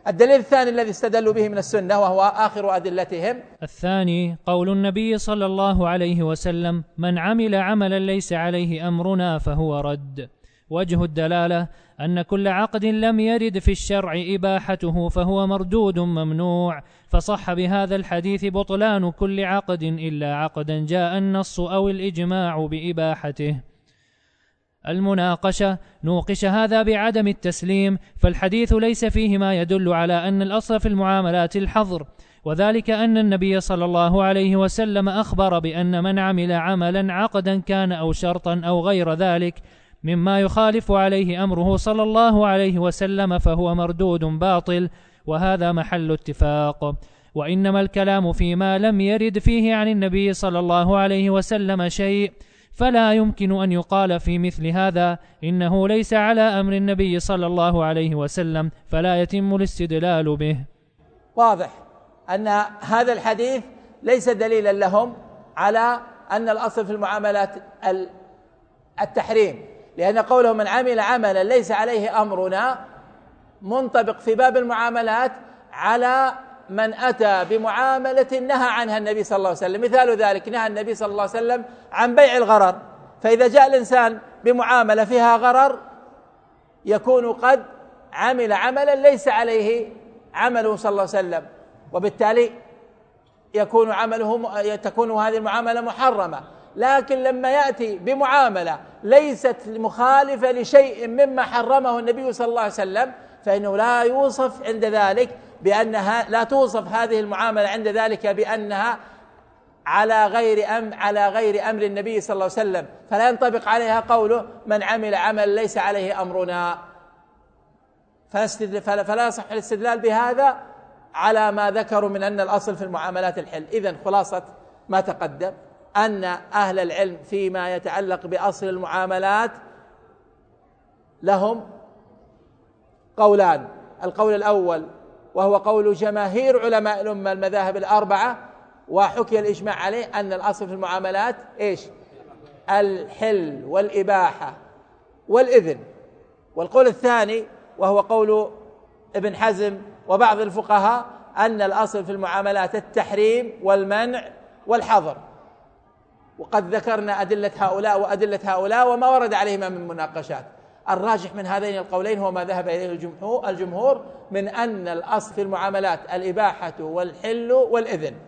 الدليل الثاني الذي استدلوا به من السنة وهو آخر أدلتهم: الثاني قول النبي صلى الله عليه وسلم: من عمل عملا ليس عليه أمرنا فهو رد. وجه الدلالة أن كل عقد لم يرد في الشرع إباحته فهو مردود ممنوع، فصح بهذا الحديث بطلان كل عقد إلا عقدا جاء النص أو الإجماع بإباحته. المناقشة: نوقش هذا بعدم التسليم، فالحديث ليس فيه ما يدل على أن الأصل في المعاملات الحظر، وذلك أن النبي صلى الله عليه وسلم أخبر بأن من عمل عملا عقدا كان أو شرطا أو غير ذلك مما يخالف عليه أمره صلى الله عليه وسلم فهو مردود باطل، وهذا محل اتفاق. وإنما الكلام فيما لم يرد فيه عن النبي صلى الله عليه وسلم شيء، فلا يمكن أن يقال في مثل هذا إنه ليس على أمر النبي صلى الله عليه وسلم، فلا يتم الاستدلال به. واضح أن هذا الحديث ليس دليلا لهم على أن الأصل في المعاملات التحريم، لأن قوله من عمل عملا ليس عليه أمرنا منطبق في باب المعاملات على من أتى بمعاملة نهى عنها النبي صلى الله عليه وسلم. مثال ذلك: نهى النبي صلى الله عليه وسلم عن بيع الغرر، فإذا جاء الإنسان بمعاملة فيها غرر يكون قد عمل عملا ليس عليه عمله صلى الله عليه وسلم، وبالتالي تكون هذه المعاملة محرمة. لكن لما يأتي بمعاملة ليست مخالفة لشيء مما حرمه النبي صلى الله عليه وسلم فإنه لا يوصف عند ذلك لا توصف هذه المعاملة عند ذلك بأنها على غير أمر النبي صلى الله عليه وسلم، فلا ينطبق عليها قوله من عمل عملا ليس عليه أمرنا، فلا يصح الاستدلال بهذا على ما ذكروا من أن الأصل في المعاملات الحل. إذن خلاصة ما تقدم أن أهل العلم فيما يتعلق بأصل المعاملات لهم قولان: القول الأول وهو قول جماهير علماء الأمة المذاهب الأربعة وحكي الإجماع عليه أن الأصل في المعاملات إيش؟ الحل والإباحة والإذن. والقول الثاني وهو قول ابن حزم وبعض الفقهاء أن الأصل في المعاملات التحريم والمنع والحظر، وقد ذكرنا أدلة هؤلاء وأدلة هؤلاء وما ورد عليهما من مناقشات. الراجح من هذين القولين هو ما ذهب إليه الجمهور من أن الأصل في المعاملات الإباحة والحل والإذن.